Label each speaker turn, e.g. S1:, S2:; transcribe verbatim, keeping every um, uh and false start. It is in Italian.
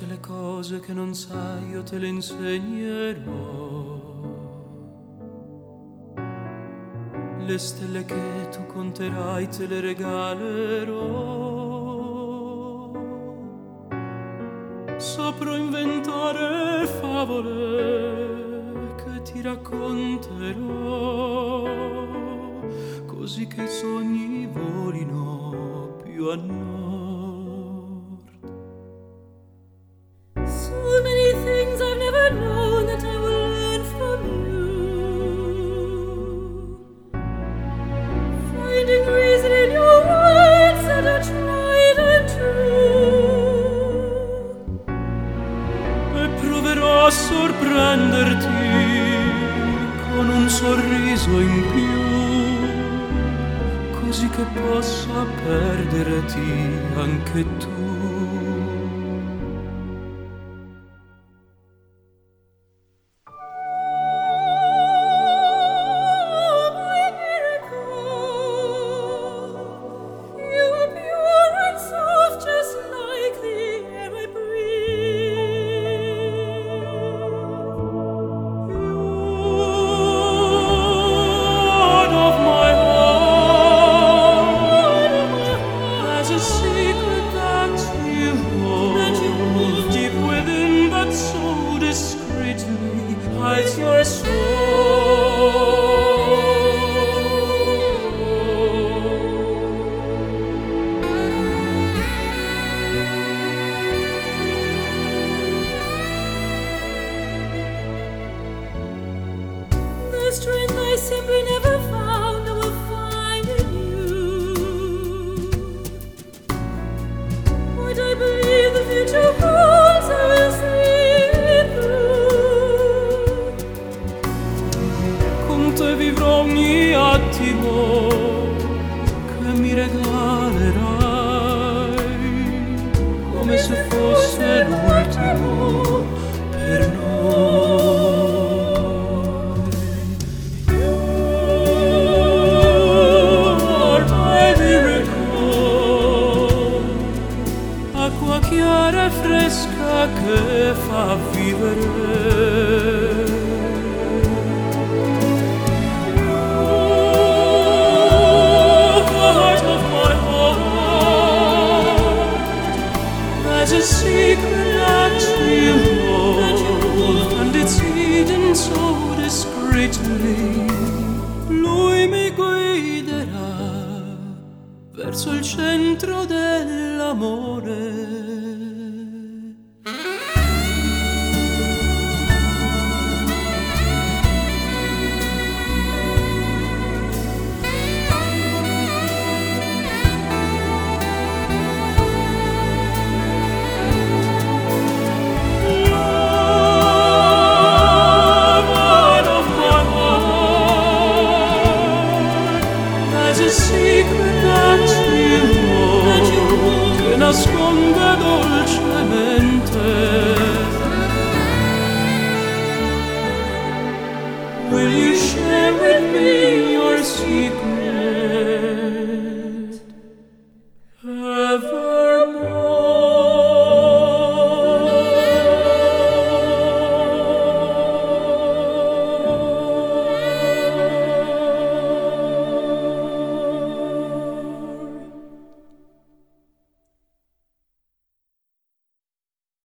S1: le cose che non sai io te le insegnerò. Le stelle che tu conterai te le regalerò. Saprò inventare favole che ti racconterò, così che i sogni volino più a nord.
S2: So many things I've never known that I will learn from you, finding reason in your words that are tried and true.
S1: E proverò a sorprenderti con un sorriso in più, così che possa perderti anche tu. Hides your soul.
S2: The strength I simply never found, I will find in you. What I believe the future holds, I will see.
S1: Te vivrò ogni attimo che mi regalerai, come se fosse l'ultimo per noi. You are my miracle, acqua chiara e fresca che fa vivere. There's a secret that you hold, and it's hidden so discreetly. Lui mi guiderà verso il centro dell'amore. Secret that you hold, che nasconde dolcemente. Will you share with me your secret?